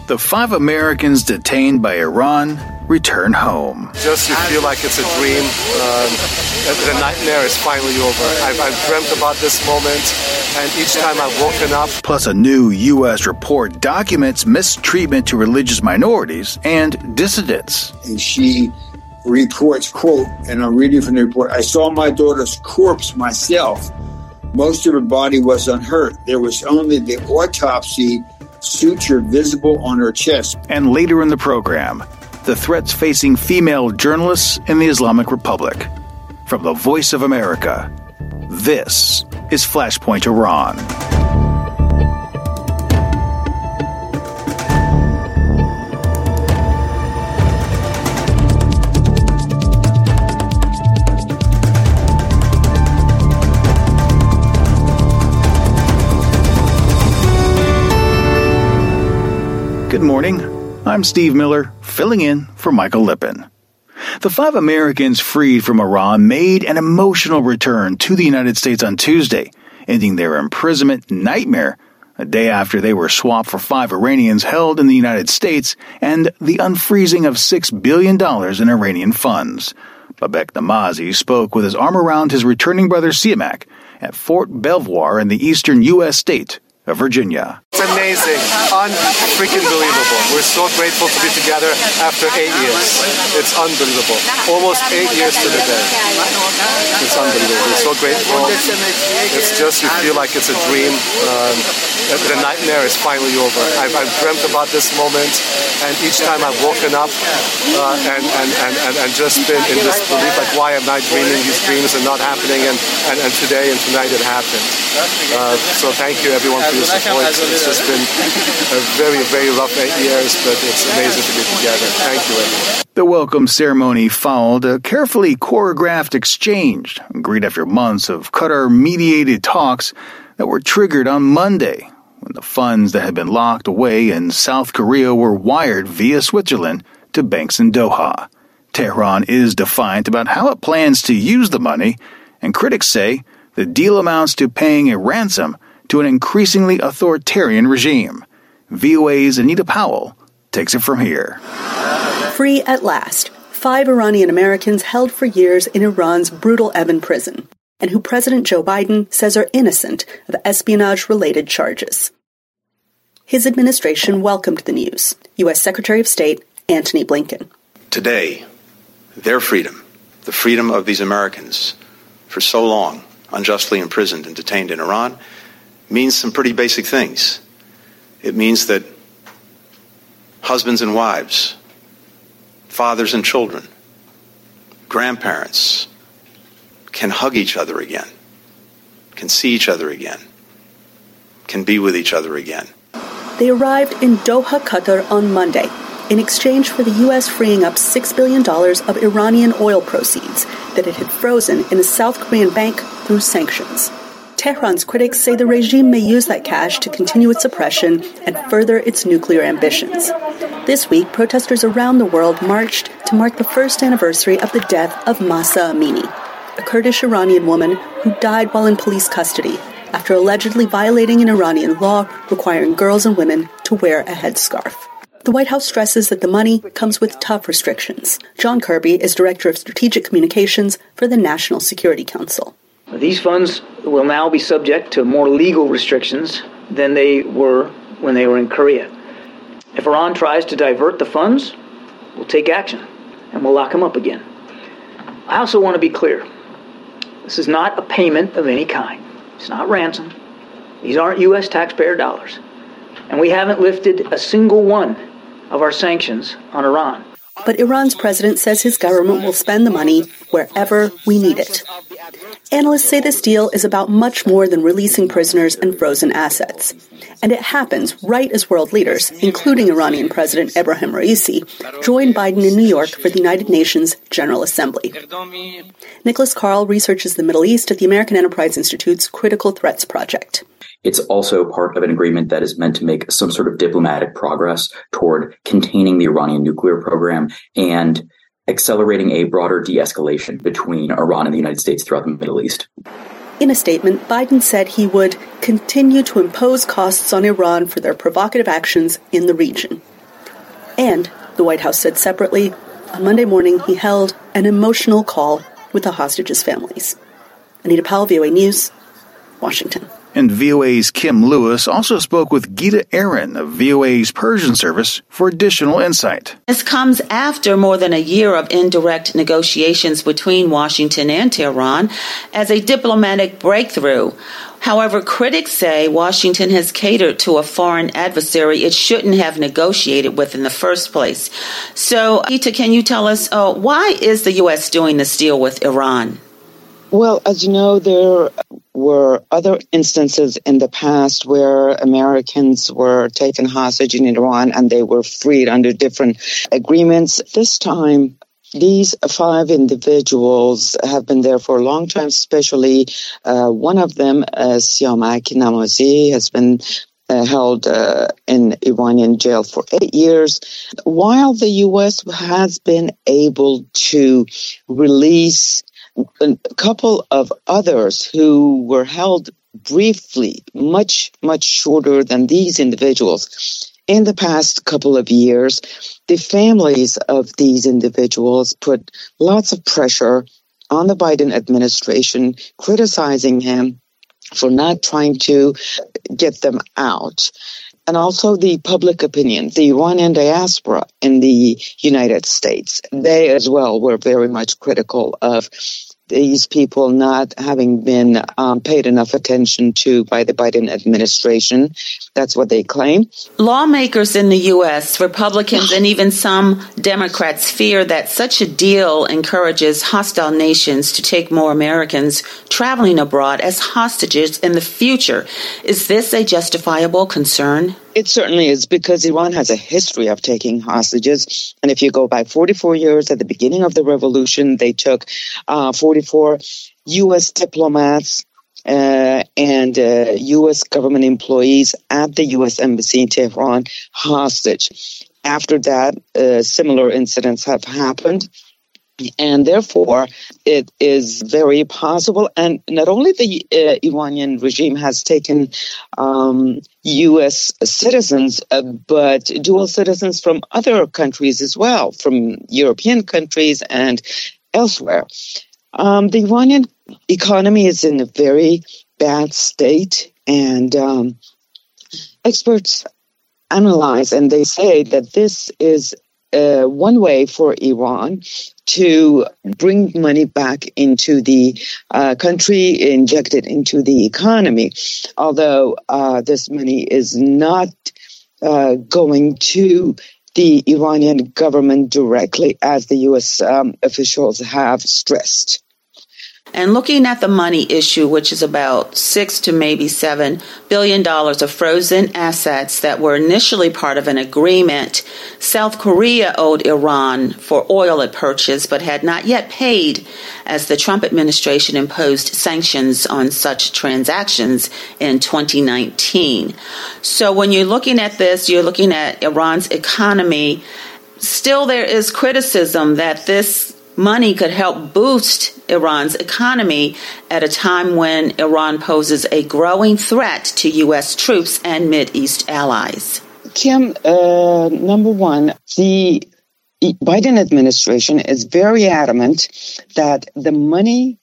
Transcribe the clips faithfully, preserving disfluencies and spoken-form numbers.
The five Americans detained by Iran return home. Just you feel like it's a dream. Um, the nightmare is finally over. I've, I've dreamt about this moment, and each time I've woken up. Plus, a new U S report documents mistreatment to religious minorities and dissidents. And she reports, quote, and I'm reading from the report, I saw my daughter's corpse myself. Most of her body was unhurt. There was only the autopsy suture visible on her chest. And later in the program, the threats facing female journalists in the Islamic Republic. From the Voice of America, this is Flashpoint Iran. Good morning. I'm Steve Miller, filling in for Michael Lippin. The five Americans freed from Iran made an emotional return to the United States on Tuesday, ending their imprisonment nightmare a day after they were swapped for five Iranians held in the United States and the unfreezing of six billion dollars in Iranian funds. Babak Namazi spoke with his arm around his returning brother Siamak at Fort Belvoir in the eastern U S state of Virginia. It's amazing, unfreaking believable. We're so grateful to be together after eight years. It's unbelievable. Almost eight years to the day. It's unbelievable. We're so grateful. It's just, you feel like it's a dream. Um, the nightmare is finally over. I've, I've dreamt about this moment, and each time I've woken up uh, and, and, and, and, and just been in this belief, like, why am I dreaming? These dreams are not happening, and, and, and today and tonight it happened. Uh, so thank you, everyone, for your support. It's just been a very, very rough eight years, but it's amazing to be together. Thank you, everyone. The welcome ceremony followed a carefully choreographed exchange, agreed after months of Qatar-mediated talks that were triggered on Monday, when the funds that had been locked away in South Korea were wired via Switzerland to banks in Doha. Tehran is defiant about how it plans to use the money, and critics say the deal amounts to paying a ransom to an increasingly authoritarian regime. V O A's Anita Powell takes it from here. Free at last, five Iranian Americans held for years in Iran's brutal Evin prison, and who President Joe Biden says are innocent of espionage-related charges. His administration welcomed the news. U S Secretary of State Antony Blinken. Today, their freedom, the freedom of these Americans, for so long unjustly imprisoned and detained in Iran, means some pretty basic things. It means that husbands and wives, fathers and children, grandparents can hug each other again, can see each other again, can be with each other again. They arrived in Doha, Qatar on Monday in exchange for the U S freeing up six billion dollars of Iranian oil proceeds that it had frozen in a South Korean bank through sanctions. Tehran's critics say the regime may use that cash to continue its oppression and further its nuclear ambitions. This week, protesters around the world marched to mark the first anniversary of the death of Mahsa Amini, a Kurdish Iranian woman who died while in police custody after allegedly violating an Iranian law requiring girls and women to wear a headscarf. The White House stresses that the money comes with tough restrictions. John Kirby is Director of Strategic Communications for the National Security Council. These funds will now be subject to more legal restrictions than they were when they were in Korea. If Iran tries to divert the funds, we'll take action and we'll lock them up again. I also want to be clear. This is not a payment of any kind. It's not ransom. These aren't U S taxpayer dollars. And we haven't lifted a single one of our sanctions on Iran. But Iran's president says his government will spend the money wherever we need it. Analysts say this deal is about much more than releasing prisoners and frozen assets. And it happens right as world leaders, including Iranian President Ebrahim Raisi, join Biden in New York for the United Nations General Assembly. Nicholas Carl researches the Middle East at the American Enterprise Institute's Critical Threats Project. It's also part of an agreement that is meant to make some sort of diplomatic progress toward containing the Iranian nuclear program and accelerating a broader de-escalation between Iran and the United States throughout the Middle East. In a statement, Biden said he would continue to impose costs on Iran for their provocative actions in the region. And, the White House said separately, on Monday morning he held an emotional call with the hostages' families. Anita Powell, V O A News, Washington. And V O A's Kim Lewis also spoke with Geeta Aaron of V O A's Persian service for additional insight. This comes after more than a year of indirect negotiations between Washington and Tehran as a diplomatic breakthrough. However, critics say Washington has catered to a foreign adversary it shouldn't have negotiated with in the first place. So, Geeta, can you tell us uh, why is the U S doing this deal with Iran? Well, as you know, there were other instances in the past where Americans were taken hostage in Iran and they were freed under different agreements. This time, these five individuals have been there for a long time, especially uh, one of them, uh, Siamak Namazi, has been uh, held uh, in Iranian jail for eight years, while the U S has been able to release a couple of others who were held briefly, much, much shorter than these individuals. In the past couple of years, the families of these individuals put lots of pressure on the Biden administration, criticizing him for not trying to get them out. And also the public opinion, the Iranian diaspora in the United States, they as well were very much critical of these people not having been um, paid enough attention to by the Biden administration. That's what they claim. Lawmakers in the U S, Republicans, and even some Democrats fear that such a deal encourages hostile nations to take more Americans traveling abroad as hostages in the future. Is this a justifiable concern? It certainly is, because Iran has a history of taking hostages. And if you go back forty-four years at the beginning of the revolution, they took uh, forty-four U S diplomats uh, and uh, U S government employees at the U S embassy in Tehran hostage. After that, uh, similar incidents have happened. And therefore, it is very possible. And not only the uh, Iranian regime has taken um, U S citizens, uh, but dual citizens from other countries as well, from European countries and elsewhere. Um, the Iranian economy is in a very bad state, and um, experts analyze and they say that this is uh, one way for Iran to bring money back into the uh, country, inject it into the economy, although uh, this money is not uh, going to the Iranian government directly, as the U S um, officials have stressed. And looking at the money issue, which is about six to maybe seven billion dollars of frozen assets that were initially part of an agreement, South Korea owed Iran for oil it purchased but had not yet paid, as the Trump administration imposed sanctions on such transactions in twenty nineteen. So when you're looking at this, you're looking at Iran's economy. Still, there is criticism that this money could help boost Iran's economy at a time when Iran poses a growing threat to U S troops and Mideast allies. Kim, uh, number one, the Biden administration is very adamant that the money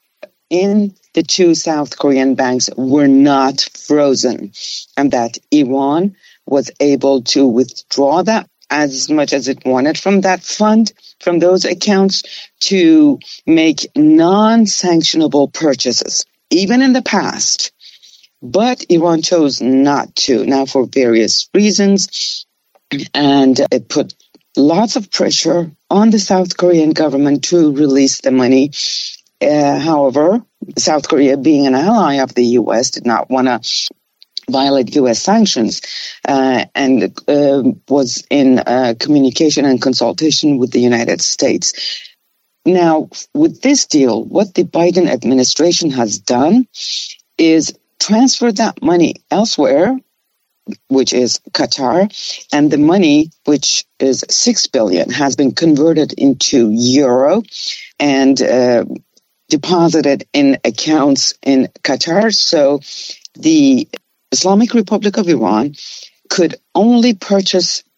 in the two South Korean banks were not frozen, and that Iran was able to withdraw that as much as it wanted from that fund, from those accounts, to make non-sanctionable purchases, even in the past. But Iran chose not to, now for various reasons, and it put lots of pressure on the South Korean government to release the money. Uh, however, South Korea, being an ally of the U S, did not want to violate U S sanctions, uh, and uh, was in uh, communication and consultation with the United States. Now, with this deal, what the Biden administration has done is transfer that money elsewhere, which is Qatar, and the money, which is six billion dollars, has been converted into euro and uh, deposited in accounts in Qatar. So the Islamic Republic of Iran could only purchase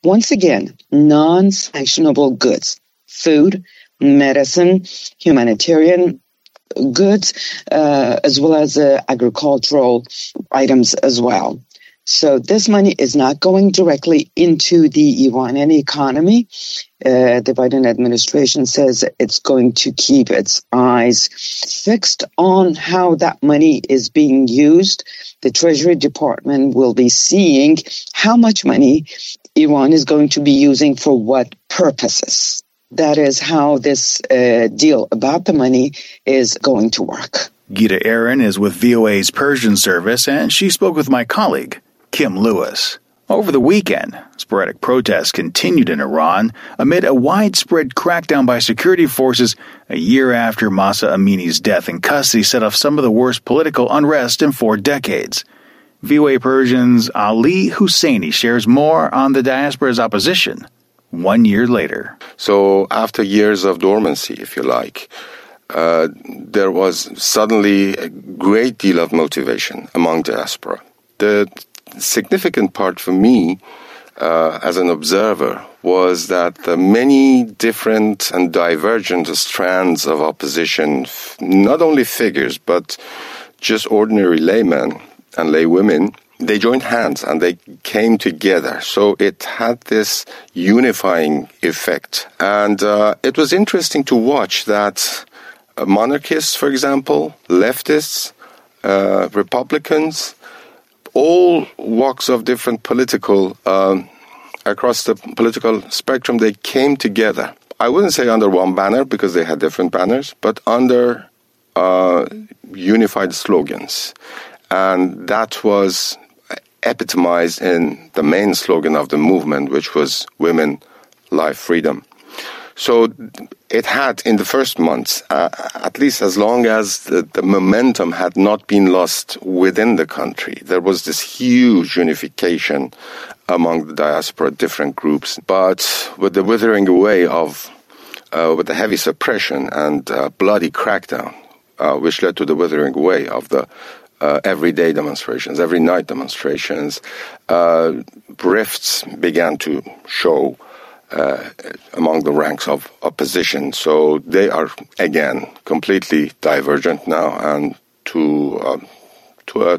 once again, non-sanctionable goods, food, medicine, humanitarian goods, uh, as well as uh, agricultural items as well. So this money is not going directly into the Iranian economy. Uh, the Biden administration says it's going to keep its eyes fixed on how that money is being used. The Treasury Department will be seeing how much money Iran is going to be using for what purposes. That is how this uh, deal about the money is going to work. Gita Aaron is with V O A's Persian service, and she spoke with my colleague, Kim Lewis. Over the weekend, sporadic protests continued in Iran amid a widespread crackdown by security forces a year after Mahsa Amini's death in custody set off some of the worst political unrest in four decades. V O A Persian's Ali Husseini shares more on the diaspora's opposition one year later. So after years of dormancy, if you like, uh, there was suddenly a great deal of motivation among diaspora. The significant part for me uh, as an observer was that the many different and divergent strands of opposition, not only figures, but just ordinary laymen and laywomen, they joined hands and they came together. So it had this unifying effect. And uh, it was interesting to watch that uh, monarchists, for example, leftists, uh, Republicans, all walks of different political, um, across the political spectrum, they came together. I wouldn't say under one banner because they had different banners, but under uh, unified slogans. And that was epitomized in the main slogan of the movement, which was Women, Life, Freedom. So it had, in the first months, uh, at least as long as the, the momentum had not been lost within the country, there was this huge unification among the diaspora, different groups. But with the withering away of, uh, with the heavy suppression and uh, bloody crackdown, uh, which led to the withering away of the uh, everyday demonstrations, every night demonstrations, uh, rifts began to show Uh, among the ranks of opposition. So they are, again, completely divergent now, and to uh, to a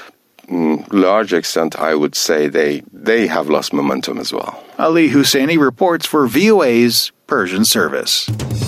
mm, large extent, I would say they, they have lost momentum as well. Ali Husseini reports for V O A's Persian service.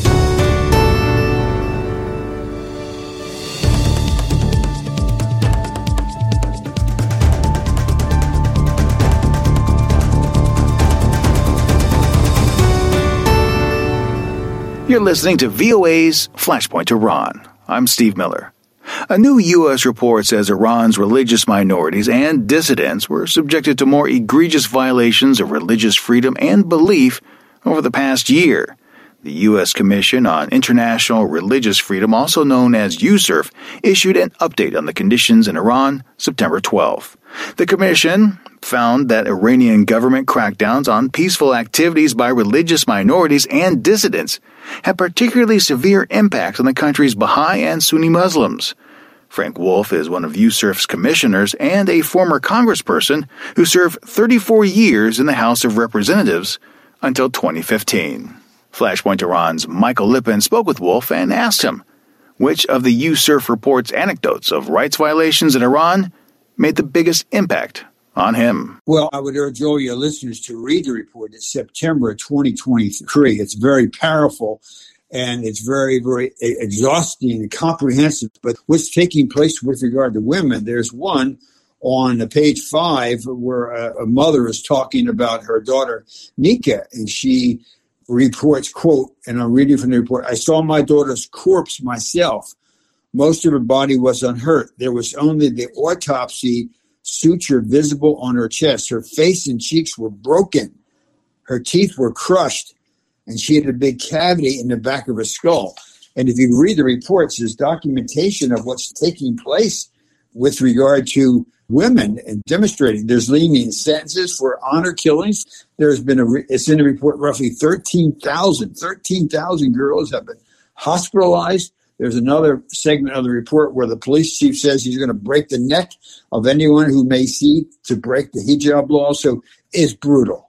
You're listening to V O A's Flashpoint Iran. I'm Steve Miller. A new U S report says Iran's religious minorities and dissidents were subjected to more egregious violations of religious freedom and belief over the past year. The U S Commission on International Religious Freedom, also known as U S I R F, issued an update on the conditions in Iran September twelfth. The commission found that Iranian government crackdowns on peaceful activities by religious minorities and dissidents had particularly severe impacts on the country's Baha'i and Sunni Muslims. Frank Wolf is one of U S I R F's commissioners and a former congressperson who served thirty-four years in the House of Representatives until twenty fifteen. Flashpoint Iran's Michael Lippin spoke with Wolf and asked him which of the U S I R F report's anecdotes of rights violations in Iran made the biggest impact on him. Well, I would urge all your listeners to read the report. It's September twenty twenty-three. It's very powerful, and it's very, very exhausting and comprehensive. But what's taking place with regard to women, there's one on page five where a, a mother is talking about her daughter, Nika, and she reports, quote, and I'm reading from the report, "I saw my daughter's corpse myself. Most of her body was unhurt. There was only the autopsy suture visible on her chest. Her face and cheeks were broken. Her teeth were crushed, and she had a big cavity in the back of her skull." And if you read the reports, there's documentation of what's taking place with regard to women and demonstrating. There's lenient sentences for honor killings. There's been a, it's in the report, roughly thirteen thousand, thirteen thousand girls have been hospitalized. There's another segment of the report where the police chief says he's going to break the neck of anyone who may seek to break the hijab law. So it's brutal.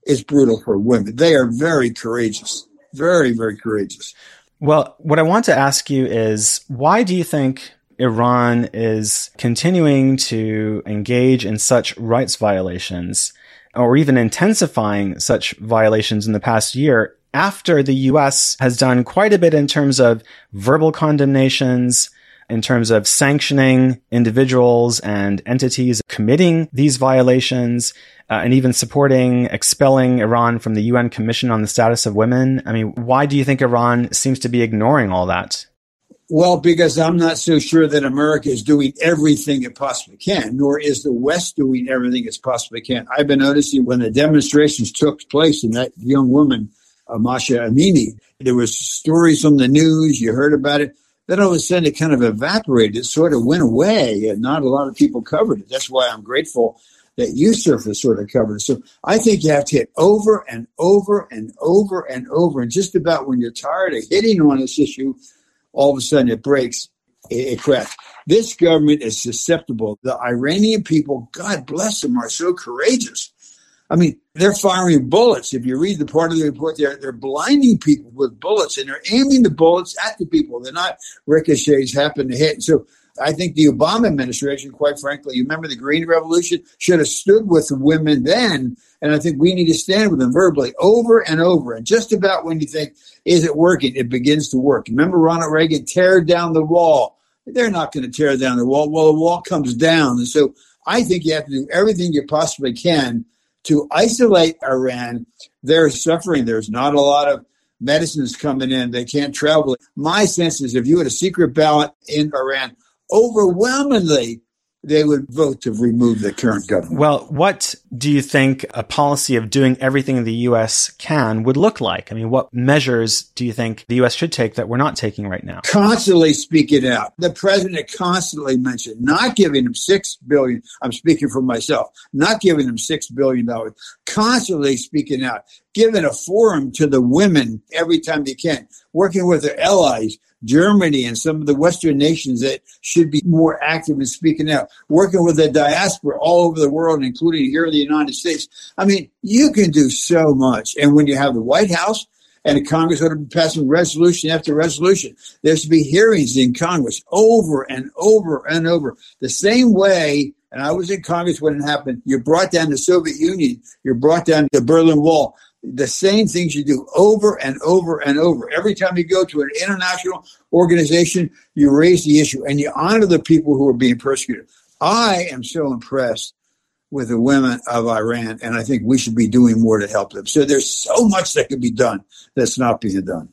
is brutal for women. They are very courageous, very, very courageous. Well, what I want to ask you is, why do you think Iran is continuing to engage in such rights violations, or even intensifying such violations in the past year, after the U S has done quite a bit in terms of verbal condemnations, in terms of sanctioning individuals and entities committing these violations, uh, and even supporting expelling Iran from the U N Commission on the Status of Women? I mean, why do you think Iran seems to be ignoring all that? Well, because I'm not so sure that America is doing everything it possibly can, nor is the West doing everything it possibly can. I've been noticing when the demonstrations took place and that young woman, uh, Masha Amini, there was stories on the news, you heard about it. Then all of a sudden it kind of evaporated. It sort of went away and not a lot of people covered it. That's why I'm grateful that USCIRF has sort of covered it. So I think you have to hit over and over and over and over. And just about when you're tired of hitting on this issue, all of a sudden it breaks, it, it cracks. This government is susceptible. The Iranian people, God bless them, are so courageous. I mean, they're firing bullets. If you read the part of the report, they're, they're blinding people with bullets, and they're aiming the bullets at the people. They're not ricochets happen to hit. So I think the Obama administration, quite frankly, you remember the Green Revolution, should have stood with the women then. And I think we need to stand with them verbally over and over. And just about when you think, is it working? It begins to work. Remember Ronald Reagan, tear down the wall. They're not going to tear down the wall. Well, the wall comes down. And so I think you have to do everything you possibly can to isolate Iran. They're suffering. There's not a lot of medicines coming in. They can't travel. My sense is if you had a secret ballot in Iran, overwhelmingly, they would vote to remove the current government. Well, what do you think a policy of doing everything the U S can would look like? I mean, what measures do you think the U S should take that we're not taking right now? Constantly speaking out. The president constantly mentioned not giving him six billion dollars. I'm speaking for myself. Not giving him six billion dollars. Constantly speaking out. Giving a forum to the women every time they can. Working with their allies. Germany and some of the Western nations that should be more active in speaking out, working with the diaspora all over the world, including here in the United States. I mean, you can do so much. And when you have the White House and the Congress would be passing resolution after resolution, there should be hearings in Congress over and over and over. The same way, and I was in Congress when it happened, you brought down the Soviet Union, you brought down the Berlin Wall. The same things you do over and over and over. Every time you go to an international organization, you raise the issue and you honor the people who are being persecuted. I am so impressed with the women of Iran, and I think we should be doing more to help them. So there's so much that could be done that's not being done.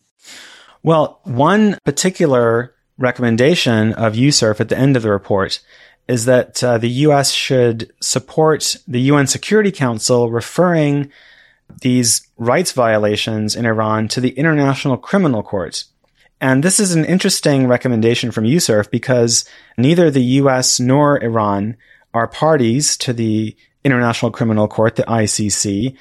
Well, one particular recommendation of USCIRF at the end of the report is that uh, the U S should support the U N Security Council referring these rights violations in Iran to the International Criminal Court. And this is an interesting recommendation from USCIRF because neither the U S nor Iran are parties to the International Criminal Court, the I C C.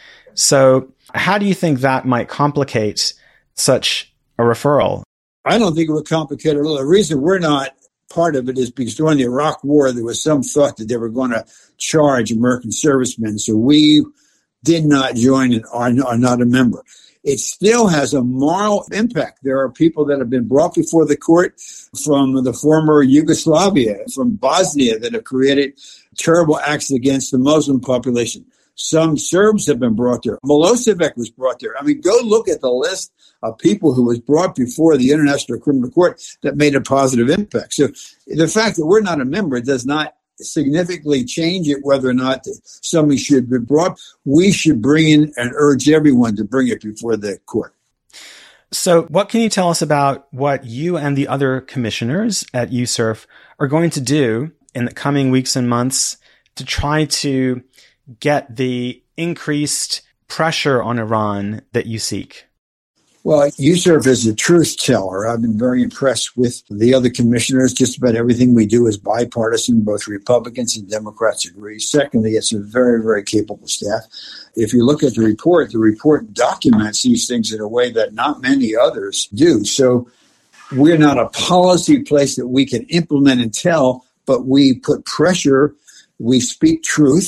So how do you think that might complicate such a referral? I don't think it would complicate it at all. The reason we're not part of it is because during the Iraq War, there was some thought that they were going to charge American servicemen. So we did not join and are, are not a member. It still has a moral impact. There are people that have been brought before the court from the former Yugoslavia, from Bosnia, that have created terrible acts against the Muslim population. Some Serbs have been brought there. Milosevic was brought there. I mean, go look at the list of people who was brought before the International Criminal Court that made a positive impact. So the fact that we're not a member does not significantly change it whether or not somebody should be brought. We should bring in and urge everyone to bring it before the court. So what can you tell us about what you and the other commissioners at USCIRF are going to do in the coming weeks and months to try to get the increased pressure on Iran that you seek? Well, USCIRF is a truth teller. I've been very impressed with the other commissioners. Just about everything we do is bipartisan. Both Republicans and Democrats agree. Secondly, it's a very, very capable staff. If you look at the report, the report documents these things in a way that not many others do. So we're not a policy place that we can implement and tell, but we put pressure. We speak truth.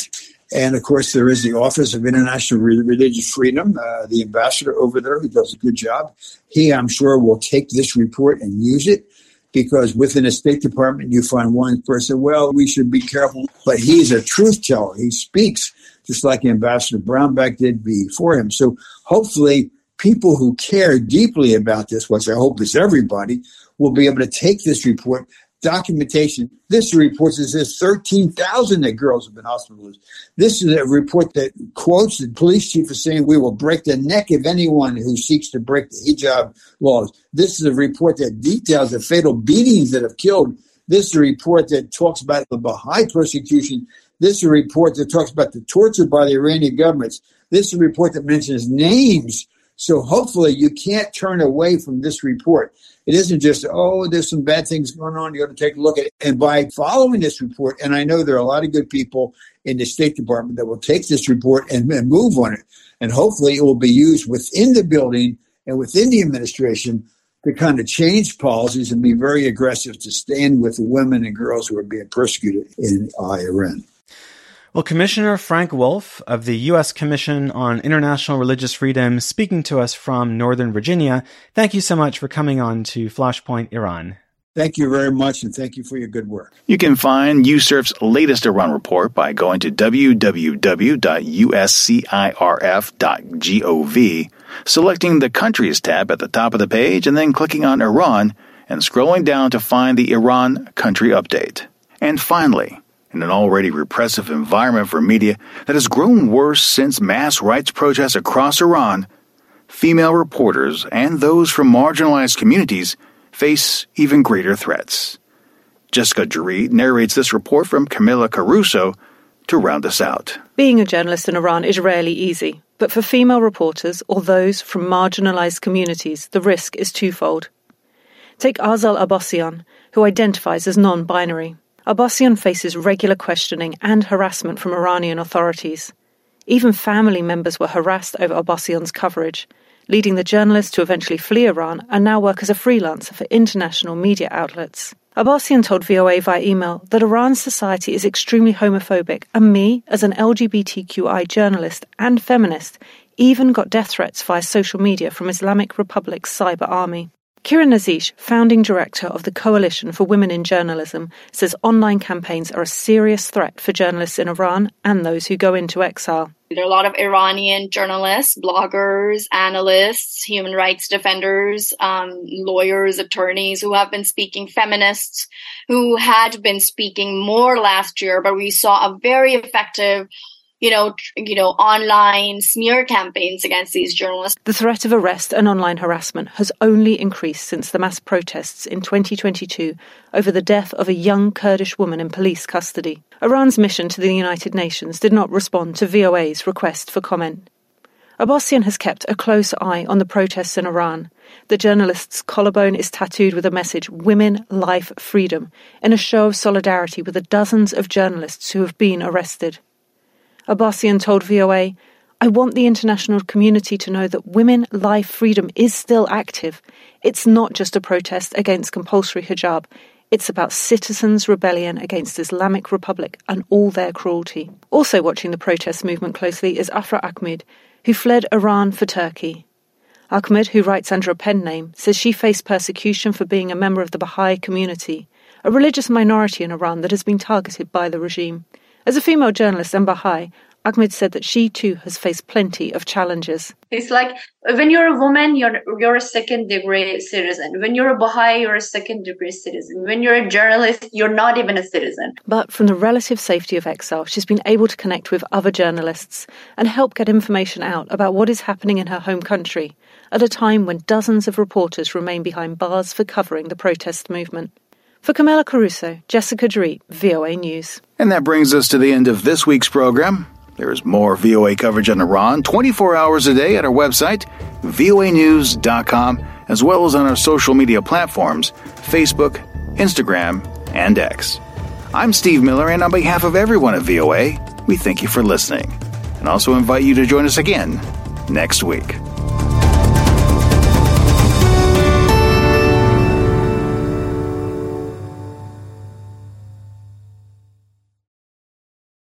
And, of course, there is the Office of International Religious Freedom, uh, the ambassador over there who does a good job. He, I'm sure, will take this report and use it, because within the State Department, you find one person, well, we should be careful. But he's a truth teller. He speaks just like Ambassador Brownback did before him. So hopefully people who care deeply about this, which I hope is everybody, will be able to take this report, documentation. This report says thirteen thousand girls have been hospitalized. This is a report that quotes the police chief as saying, we will break the neck of anyone who seeks to break the hijab laws. This is a report that details the fatal beatings that have killed. This is a report that talks about the Baha'i persecution. This is a report that talks about the torture by the Iranian governments. This is a report that mentions names. So hopefully you can't turn away from this report. It isn't just, oh, there's some bad things going on, you got to take a look at it. And by following this report, and I know there are a lot of good people in the State Department that will take this report and, and move on it. And hopefully it will be used within the building and within the administration to kind of change policies and be very aggressive to stand with the women and girls who are being persecuted in Iran. Well, Commissioner Frank Wolf of the U S Commission on International Religious Freedom, speaking to us from Northern Virginia, thank you so much for coming on to Flashpoint Iran. Thank you very much, and thank you for your good work. You can find U S C I R F's latest Iran report by going to w w w dot u s c i r f dot gov, selecting the Countries tab at the top of the page, and then clicking on Iran and scrolling down to find the Iran Country Update. And finally, in an already repressive environment for media that has grown worse since mass rights protests across Iran, female reporters and those from marginalized communities face even greater threats. Jessica Jaree narrates this report from Camilla Caruso to round us out. Being a journalist in Iran is rarely easy, but for female reporters or those from marginalized communities, the risk is twofold. Take Azal Abbasian, who identifies as non-binary. Abbasian faces regular questioning and harassment from Iranian authorities. Even family members were harassed over Abbasian's coverage, leading the journalist to eventually flee Iran and now work as a freelancer for international media outlets. Abbasian told V O A via email that Iran's society is extremely homophobic, and me, as an L G B T Q I journalist and feminist, even got death threats via social media from Islamic Republic's cyber army. Kiran Nazish, founding director of the Coalition for Women in Journalism, says online campaigns are a serious threat for journalists in Iran and those who go into exile. There are a lot of Iranian journalists, bloggers, analysts, human rights defenders, um, lawyers, attorneys who have been speaking, feminists who had been speaking more last year, but we saw a very effective You know, you know, online smear campaigns against these journalists. The threat of arrest and online harassment has only increased since the mass protests in twenty twenty-two over the death of a young Kurdish woman in police custody. Iran's mission to the United Nations did not respond to V O A's request for comment. Abbasian has kept a close eye on the protests in Iran. The journalist's collarbone is tattooed with a message, Women, Life, Freedom, in a show of solidarity with the dozens of journalists who have been arrested. Abbasian told V O A, I want the international community to know that women, life, freedom is still active. It's not just a protest against compulsory hijab. It's about citizens' rebellion against Islamic Republic and all their cruelty. Also watching the protest movement closely is Afra Ahmed, who fled Iran for Turkey. Ahmed, who writes under a pen name, says she faced persecution for being a member of the Baha'i community, a religious minority in Iran that has been targeted by the regime. As a female journalist and Baha'i, Ahmed said that she too has faced plenty of challenges. It's like when you're a woman, you're you're a second degree citizen. When you're a Baha'i, you're a second degree citizen. When you're a journalist, you're not even a citizen. But from the relative safety of exile, she's been able to connect with other journalists and help get information out about what is happening in her home country at a time when dozens of reporters remain behind bars for covering the protest movement. For Camilla Caruso, Jessica Jaree, V O A News. And that brings us to the end of this week's program. There is more V O A coverage on Iran twenty-four hours a day at our website, V O A news dot com, as well as on our social media platforms, Facebook, Instagram, and X. I'm Steve Miller, and on behalf of everyone at V O A, we thank you for listening, and also invite you to join us again next week.